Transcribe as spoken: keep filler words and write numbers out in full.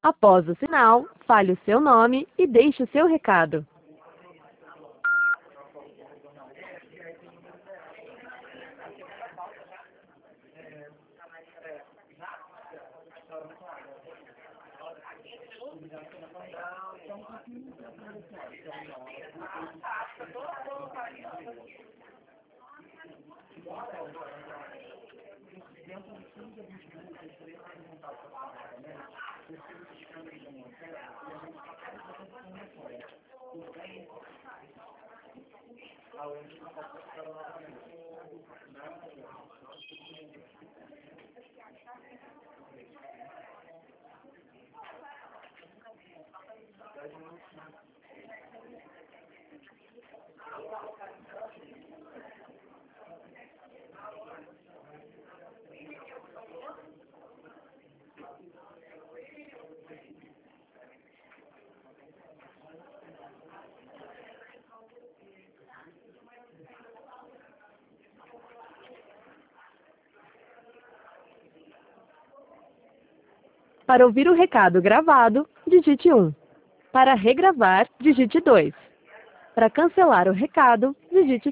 Após o sinal, fale o seu nome e deixe o seu recado. Para ouvir o recado gravado, digite um. Para regravar, digite dois. Para cancelar o recado, digite